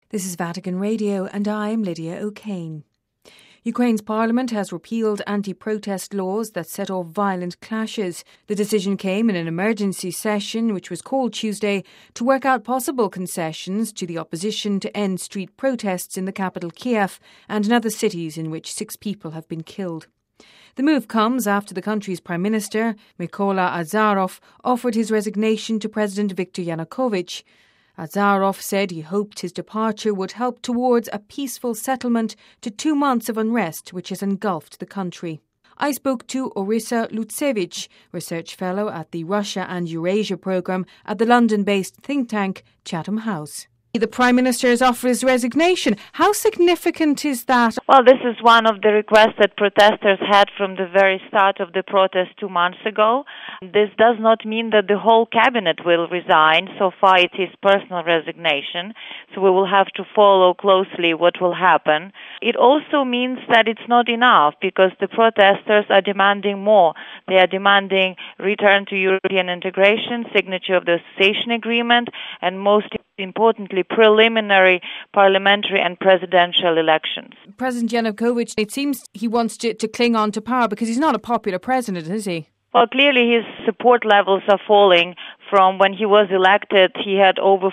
This is Vatican Radio and I'm Lydia O'Kane. Ukraine's parliament has repealed anti-protest laws that set off violent clashes. The decision came in an emergency session which was called Tuesday to work out possible concessions to the opposition to end street protests in the capital Kiev and in other cities in which 6 people have been killed. The move comes after the country's Prime Minister, Mykola Azarov, offered his resignation to President Viktor Yanukovych. Azarov said he hoped his departure would help towards a peaceful settlement to 2 months of unrest which has engulfed the country. I spoke to Orisa Lutsevich, research fellow at the Russia and Eurasia programme at the London-based think tank Chatham House. The Prime Minister has offered his resignation. How significant is that? Well, this is one of the requests that protesters had from the very start of the protest 2 months ago. This does not mean that the whole cabinet will resign. So far it is personal resignation, so we will have to follow closely what will happen. It also means that it's not enough because the protesters are demanding more. They are demanding return to European integration, signature of the association agreement, and most importantly, preliminary parliamentary and presidential elections. President Yanukovych, it seems he wants to cling on to power because he's not a popular president, is he? Well, clearly his support levels are falling. From when he was elected, he had over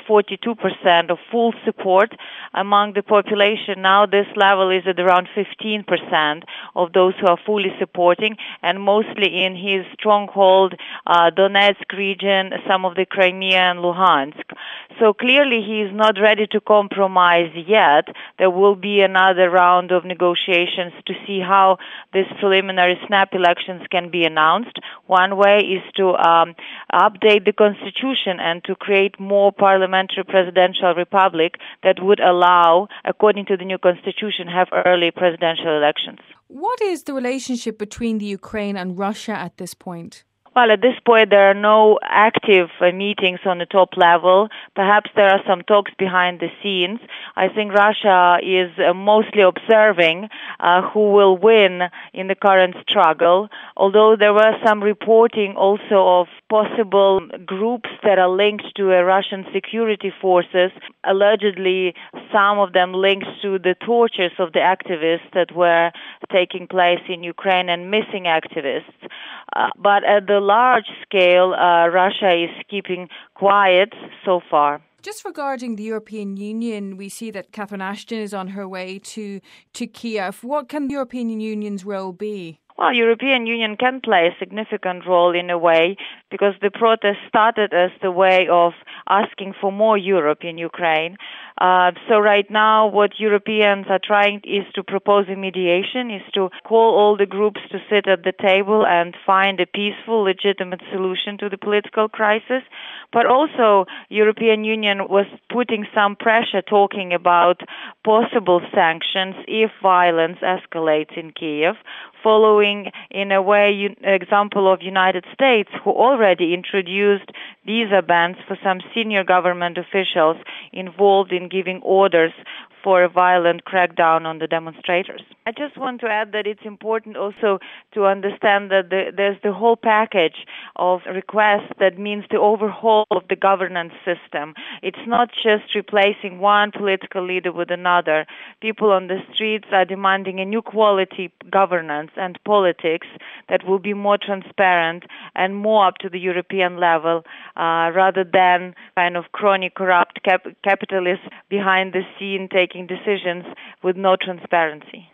42% of full support among the population. Now this level is at around 15% of those who are fully supporting, and mostly in his stronghold, Donetsk region, some of the Crimea and Luhansk. So clearly he is not ready to compromise yet. There will be another round of negotiations to see how these preliminary snap elections can be announced. One way is to update the constitution and to create more parliamentary presidential republic that would allow, according to the new constitution, have early presidential elections. What is the relationship between the Ukraine and Russia at this point? Well, at this point, there are no active meetings on the top level. Perhaps there are some talks behind the scenes. I think Russia is mostly observing who will win in the current struggle, although there was some reporting also of possible groups that are linked to Russian security forces, allegedly some of them linked to the tortures of the activists that were taking place in Ukraine and missing activists. But at the large scale, Russia is keeping quiet so far. Just regarding the European Union, we see that Catherine Ashton is on her way to Kiev. What can the European Union's role be? Well, European Union can play a significant role in a way because the protest started as the way of asking for more Europe in Ukraine. So right now what Europeans are trying is to propose a mediation, is to call all the groups to sit at the table and find a peaceful, legitimate solution to the political crisis. But also European Union was putting some pressure talking about possible sanctions if violence escalates in Kiev, following in a way example of United States, who already introduced visa bans for some senior government officials involved in giving orders for a violent crackdown on the demonstrators. I just want to add that it's important also to understand that there's the whole package of requests that means the overhaul of the governance system. It's not just replacing one political leader with another. People on the streets are demanding a new quality governance and politics that will be more transparent and more up to the European level rather than kind of crony corrupt capitalists behind the scene taking decisions with no transparency.